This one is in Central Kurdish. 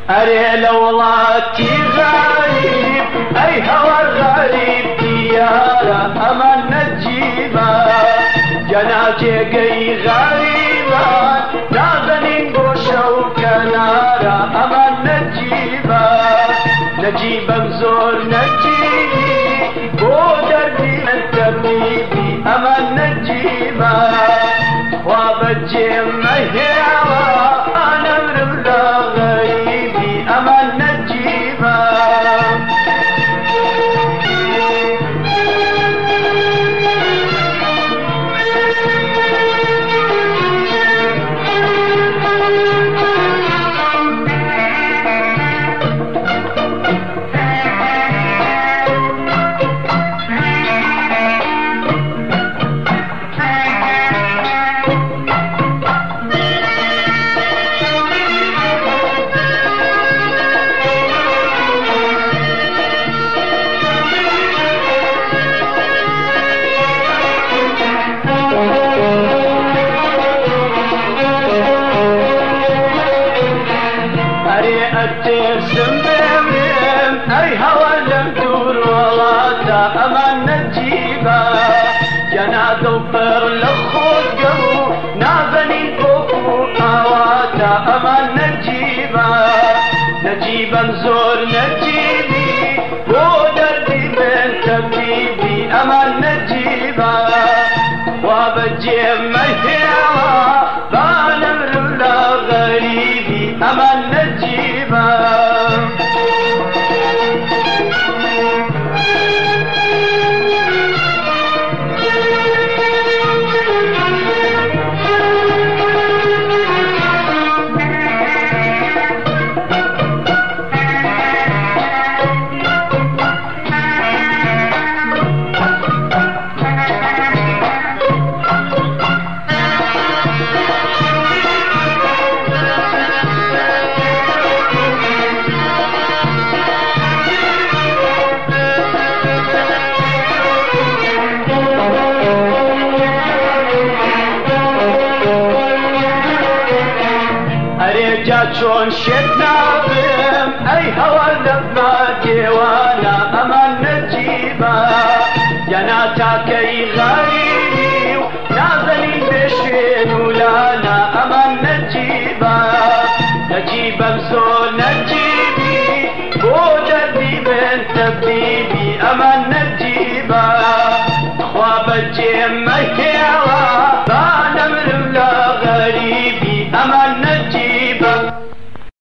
أري لولاتي غريب أي هوى غريب ديارة أما نجيبة جناجي قي غريبة نازنين بوشة وكنارة أما نجيبة نجيبة زور نجيبي بودردي التبيبي أما نجيبة وابجي مهيوة أنا مربلا غريبي أما نجيبة ترسم بمرم أي هوى لم دور ولاتا أما نجيبة جنا دوبر لخوض قبو نابني بوكو قواتا أما نجيبة نجيبا زور نجيبي بودردي من تبيبي أما نجيبة وابجي مهيوة بانمر لا غريبي أما نجيبة چون شدناهم أي هوى لبنا ديوانا أما نجيبا جناتا كي غريبي نازلين بشين ولانا أما نجيبا نجيبا بزول نجيبا